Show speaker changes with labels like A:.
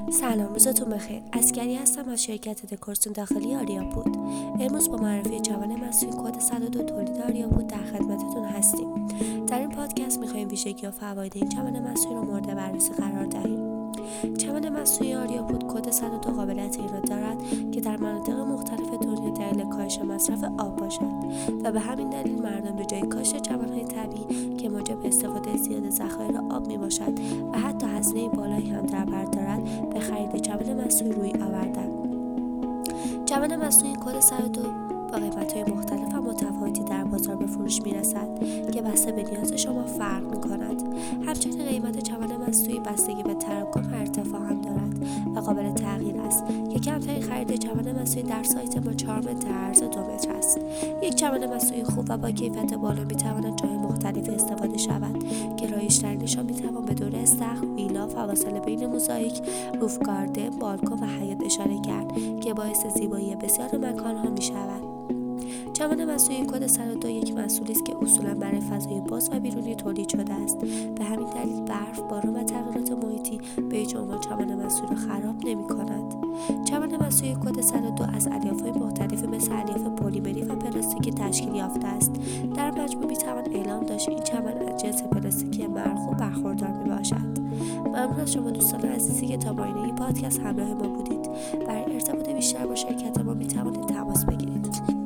A: سلام، روزتون بخیر. اسکری هستم از شرکت دکورسیون داخلی آریاپود. امروز با معرفی چمن مصنوعی کد 102 تولید آریاپود در خدمتتون هستیم. در این پادکست می‌خوایم ویژگی و فواید این چمن مصنوعی رو مورد بررسی قرار دهیم. چمن مصنوعی آریاپود کد 102 قابلیت این را دارد که در مناطق مختلف دنیا دلیل کاهش مصرف آب باشد و به همین دلیل مردم به جای کاشت چمن‌های طبیعی که موجب استفاده زیاد ذخایر آب میباشد و حتی هزینه بالایی هم در بر دارد به خرید چمن مصنوعی روی آوردند. چمن مصنوعی کد 102 با قیمت‌های مختلف و متفاوتی در بازار به فروش می‌رسد که بسته به نیاز شما فرق می‌کند. همچنین قیمت چمن مصنوعی بستگی به تراکم و ارتفاع هم دارد و قابل تغییر است که کمترین خرید چمن مصنوعی در سایت ما 4 متر عرض 2 متر است. یک چمن مصنوعی خوب و با کیفیت بالا می‌تواند جای مختلفی استفاده شود که رایج‌ترینشان می‌توان به دور استخر، ویلا، فواصل بین موزاییک، روف گاردن، بالکن و حیاط اشاره کرد که باعث زیبایی بسیار مکان‌ها می‌شود. چمن مصنوعی کد 102 یک محصولی است که اصولاً برای فضای باز و بیرونی تولید شده است. به همین دلیل برف، باران و تغییرات محیطی به هیچ عنوان چمن مصنوعی را خراب نمی‌کند. چمن مصنوعی کد 102 از الیاف‌های مختلفی مثل الیاف پلیمری و پلاستیکی تشکیل یافته است. در مجموع می‌توان اعلام داشت این چمن از جنس پلاستیکی مرغوب برخوردار میباشد. ممنون از شما دوستان عزیزی که تا پایان این پادکست همراه ما بودید. برای ارتباط بیشتر با شرکت ما می‌توانید تماس بگیرید.